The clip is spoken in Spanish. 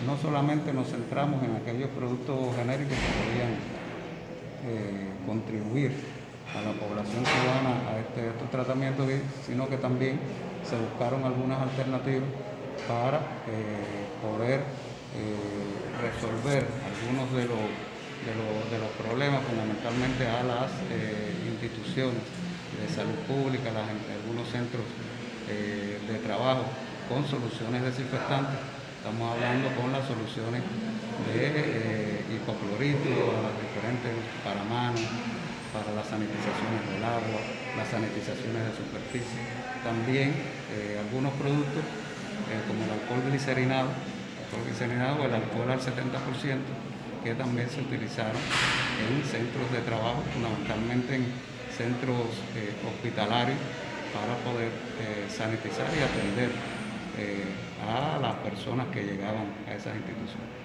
no solamente nos centramos en aquellos productos genéricos que podían contribuir a la población cubana a estos tratamientos, sino que también se buscaron algunas alternativas para poder resolver algunos de los problemas, fundamentalmente a las instituciones de salud pública, algunos centros de trabajo con soluciones desinfectantes. Estamos hablando con las soluciones de hipoclorito, las diferentes para manos, para las sanitizaciones del agua, las sanitizaciones de superficie. También algunos productos como el alcohol glicerinado o el alcohol al 70%, que también se utilizaron en centros de trabajo, fundamentalmente en centros hospitalarios, para poder sanitizar y atender a las personas que llegaban a esas instituciones.